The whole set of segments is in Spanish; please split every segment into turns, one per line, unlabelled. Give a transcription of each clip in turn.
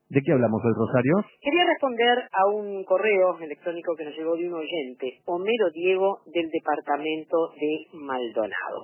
¿De qué hablamos hoy, Rosario?
Quería responder a un correo electrónico que nos llegó de un oyente, Homero Diego, del departamento de Maldonado.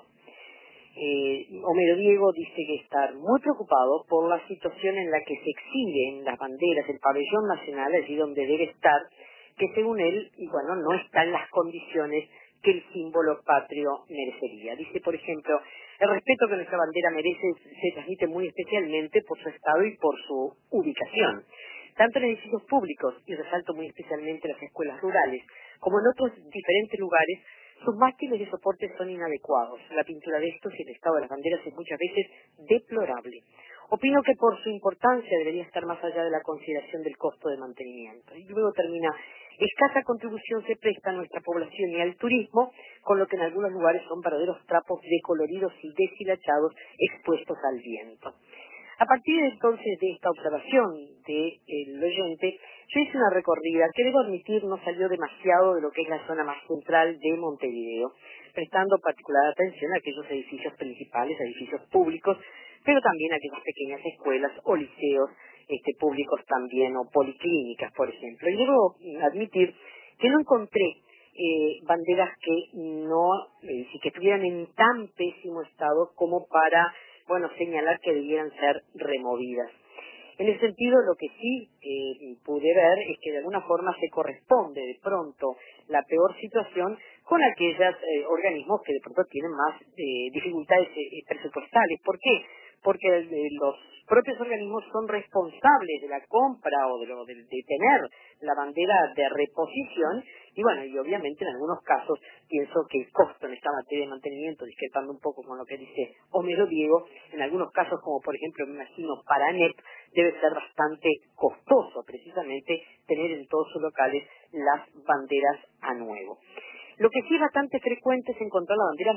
Homero Diego dice que está muy preocupado por la situación en la que se exhiben las banderas, el pabellón nacional, allí donde debe estar, que según él, no está en las condiciones que el símbolo patrio merecería. Dice, por ejemplo, el respeto que nuestra bandera merece se transmite muy especialmente por su estado y por su ubicación, tanto en edificios públicos, y resalto muy especialmente las escuelas rurales, como en otros diferentes lugares. Sus mástiles y soportes son inadecuados. La pintura de estos y el estado de las banderas es muchas veces deplorable. Opino que por su importancia debería estar más allá de la consideración del costo de mantenimiento. Y luego termina, escasa contribución se presta a nuestra población y al turismo, con lo que en algunos lugares son verdaderos trapos decoloridos y deshilachados expuestos al viento. A partir de entonces de esta observación del oyente, yo hice una recorrida que, debo admitir, no salió demasiado de lo que es la zona más central de Montevideo, prestando particular atención a aquellos edificios principales, edificios públicos, pero también a aquellas pequeñas escuelas o liceos públicos también, o policlínicas, por ejemplo. Y debo admitir que no encontré banderas que estuvieran en tan pésimo estado como para señalar que debieran ser removidas. En ese sentido, lo que sí pude ver es que de alguna forma se corresponde de pronto la peor situación con aquellos organismos que de pronto tienen más dificultades presupuestales. ¿Por qué? Porque los propios organismos son responsables de la compra o de tener la bandera de reposición y obviamente en algunos casos pienso que el costo en esta materia de mantenimiento, discrepando un poco con lo que dice Homero Diego, en algunos casos como por ejemplo me imagino para ANEP, debe ser bastante costoso precisamente tener en todos sus locales las banderas a nuevo. Lo que sí es bastante frecuente es encontrar la bandera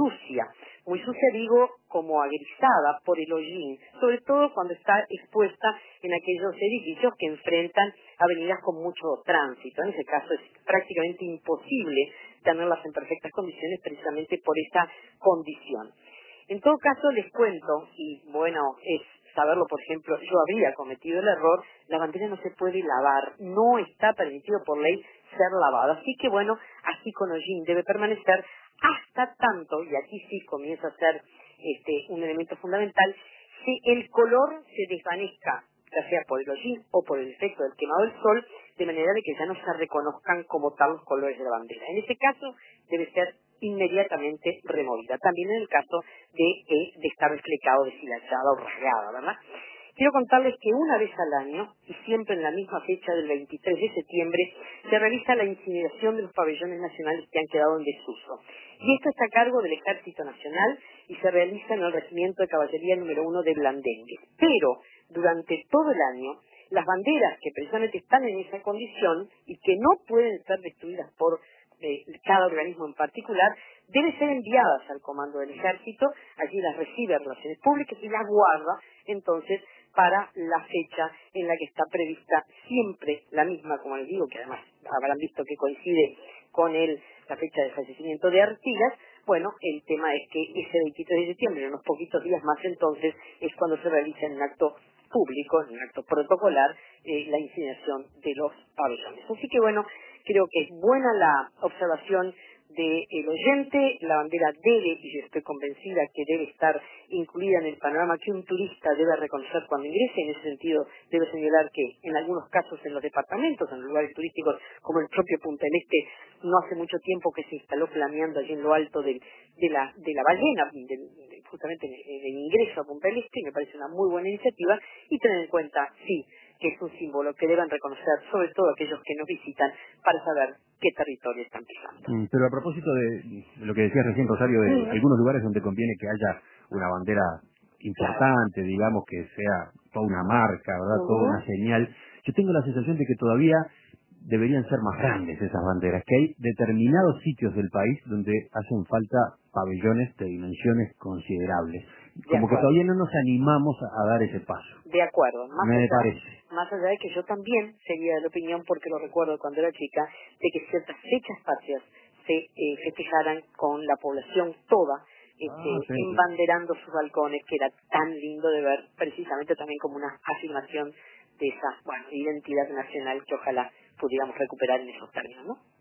muy sucia digo como agrisada por el hollín, sobre todo cuando está expuesta en aquellos edificios que enfrentan avenidas con mucho tránsito. En ese caso es prácticamente imposible tenerlas en perfectas condiciones precisamente por esta condición. En todo caso les cuento, y es saberlo, por ejemplo, yo habría cometido el error, la bandera no se puede lavar, no está permitido por ley ser lavada, así que así con hollín debe permanecer hasta tanto, y aquí sí comienza a ser un elemento fundamental, si el color se desvanezca, ya sea por el hollín o por el efecto del quemado del sol, de manera de que ya no se reconozcan como tal los colores de la bandera. En ese caso debe ser inmediatamente removida. También en el caso de estar reflecado, deshilachada o rasgada, ¿verdad? Quiero contarles que una vez al año, y siempre en la misma fecha del 23 de septiembre, se realiza la incineración de los pabellones nacionales que han quedado en desuso. Y esto está a cargo del Ejército Nacional y se realiza en el Regimiento de Caballería número 1 de Blandengues. Pero durante todo el año, las banderas que precisamente están en esa condición y que no pueden ser destruidas por cada organismo en particular, deben ser enviadas al comando del ejército, allí las recibe Relaciones Públicas y las guarda entonces para la fecha en la que está prevista, siempre la misma, como les digo, que además habrán visto que coincide con la fecha de fallecimiento de Artigas. El tema es que ese 23 de septiembre, en unos poquitos días más entonces, es cuando se realiza en un acto público, en un acto protocolar, la incineración de los pabellones. Así que creo que es buena la observación del oyente, la bandera debe, y yo estoy convencida que debe estar incluida en el panorama que un turista debe reconocer cuando ingrese. En ese sentido, debe señalar que en algunos casos en los departamentos, en los lugares turísticos, como el propio Punta del Este, no hace mucho tiempo que se instaló flameando allí en lo alto de la ballena, justamente en el ingreso a Punta del Este, y me parece una muy buena iniciativa, y tener en cuenta, sí, que es un símbolo que deben reconocer, sobre todo aquellos que nos visitan, para saber qué territorio están pisando.
Pero a propósito de lo que decías recién, Rosario, de algunos lugares donde conviene que haya una bandera importante, digamos, que sea toda una marca, ¿verdad? Toda una señal. Yo tengo la sensación de que todavía deberían ser más grandes esas banderas, que hay determinados sitios del país donde hacen falta pabellones de dimensiones considerables. Como que todavía no nos animamos a dar ese paso.
De acuerdo,
Me parece.
Más allá de que yo también sería de la opinión, porque lo recuerdo cuando era chica, de que ciertas fechas patrias se festejaran con la población toda, embanderando sus balcones, que era tan lindo de ver, precisamente también como una afirmación de esa, bueno, identidad nacional que ojalá pudiéramos recuperar en esos términos, ¿no?